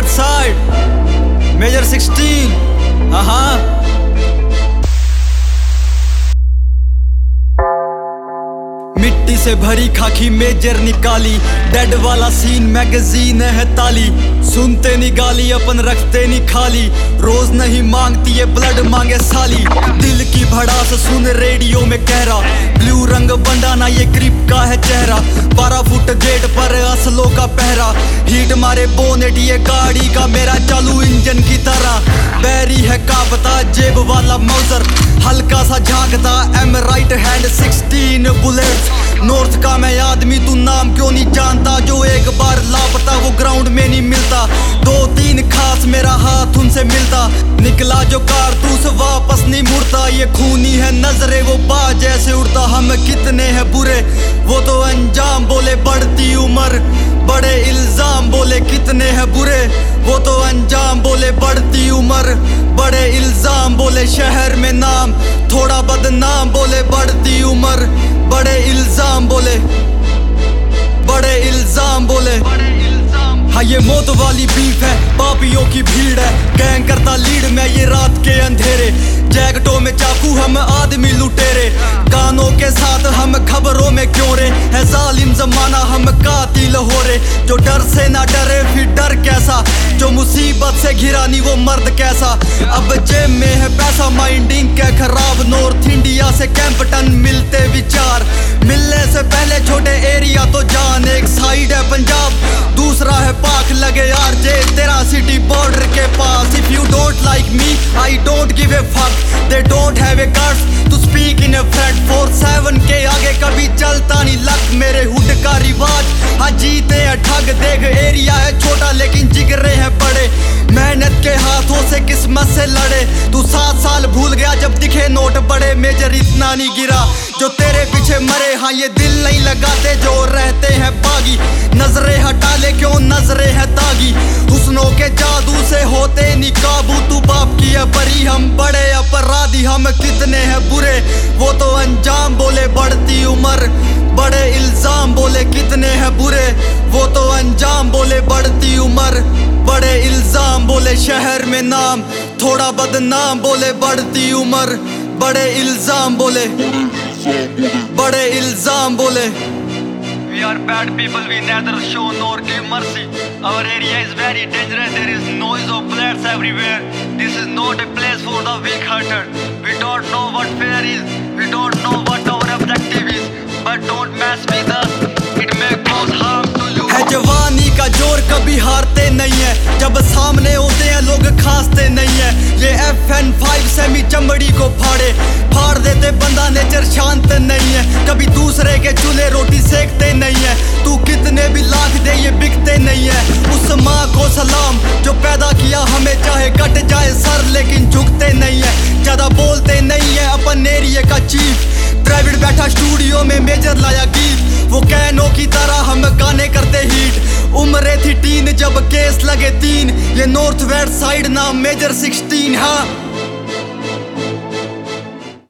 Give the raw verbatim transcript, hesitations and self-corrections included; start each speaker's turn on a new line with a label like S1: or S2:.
S1: West side major sixteen. हाँ मिट्टी से भरी खाकी मेजर निकाली, डेड वाला सीन मैगजीन है ताली। सुनते नहीं गाली अपन रखते नहीं खाली, रोज नहीं मांगती ये ब्लड मांगे साली। दिल की भड़ास सुन रेडियो में कह रहा, ब्लू रंग बंदा ना ये ग्रिप का है चेहरा। बारह फुट गेट पर असलों का पहरा, हीट मारे बोनेट ये गाड़ी का मेरा चालू इंजन की तरह। बैरी है काबता जेब वाला मौजर, हल्का सा झांकता एम right hand sixteen bullet. North का मैं आदमी तू नाम क्यों नहीं जानता, जो एक बार लापता वो ग्राउंड में नहीं मिलता। दो तीन खास मेरा हाथ उनसे मिलता, निकला जो कारतूस वापस नहीं मुड़ता। ये खूनी है नजरे वो बाज जैसे उड़ता, हम कितने हैं बुरे वो तो अंजाम बोले। बढ़ती उम्र बड़े इल्जाम बोले, कितने हैं बुरे वो तो अंजाम बोले। बढ़ती उम्र बड़े इल्जाम बोले, शहर में नाम थोड़ा बदनाम बोले। बढ़ती उम्र बड़े इल्जाम बोले, बड़े इल्जाम बोले। हाँ ये मौत वाली बीफ है, पापियों की भीड़ है, गैंग करता लीड में ये रात के अंधेरे। जैकेटों में चाकू हम आदमी लुटेरे, गानों के साथ हम खबरों में क्यों रे। है जालिम जमाना हम कातिल हो रे, जो डर से ना डरे फिर डर कैसा, जो मुसीबत से घिरा नहीं वो मर्द कैसा। अब जेब में है पैसा माइंडिंग क्या खराब, नॉर्थ इंडिया से कैंपटन मिलते विचार। मिलने से पहले छोटे एरिया तो जान, एक साइड है पंजाब दूसरा है पाक लगे यार जे तेरा सिटी बॉर्डर के पास। If you don't like me I don't give a fuck, they don't have a guts to speak in a front. Four seven के आगे कभी चलता नहीं लक, मेरे हुड का रिवाज हाँ जीते हैं ठग। देख एरिया है छोटा लेकिन जिगरे हैं बड़े, मेहनत के हाथों से किस्मत से लड़े। तू सात साल भूल गया जब दिखे नोट बड़े, मेजर इतना नहीं गिरा जो तेरे पीछे मरे। हाँ ये दिल नहीं लगाते जो रहते हैं बागी, नजरें हटा ले क्यों नजरें हैं दागी। हुस्नों के जादू से होते नहीं काबू, तू बाप की है बरी हम बड़े अपराधी। हम कितने हैं बुरे वो तो अंजाम बोले। बढ़ती उम्र बड़े इल्जाम बोले, कितने हैं बुरे वो तो अंजाम बोले। बढ़ती उम्र बड़े इल्जाम बोले, शहर में नाम थोड़ा बदनाम बोले। बढ़ती उम्र बड़े इल्जाम बोले, बड़े इल्जाम बोले।
S2: We are bad people, we neither show nor give mercy. Our area is very dangerous, there is noise of bullets everywhere. This is not a place for the weak-hearted. We don't know what fear is, we don't know what our objective is. But don't mess with us, it may cause harm to you.
S1: है जवानी का जोर कभी हारते नहीं है, जब सामने होते हैं लोग खांसते नहीं है। ये एफ एन फाइव सेमी चमड़ी को फाड़े फाड़ देते, बंदा नेचर शांत नहीं है। कभी दूसरे के चूल्हे रोटी सेकते नहीं है, तू कितने भी लाख दे ये बिकते नहीं है। उस माँ को सलाम जो पैदा किया हमें, चाहे कट जाए सर लेकिन झुकते नहीं है। ज्यादा बोलते नहीं है अपन एरिया का चीफ, ड्राइवर बैठा स्टूडियो में मेजर लाया गीत। वो कैनों की तरह हम गाने करते हिट, उम्र थी टीन जब केस लगे तीन। ये नॉर्थ वेस्ट साइड नाम मेजर सिक्सटीन। हाँ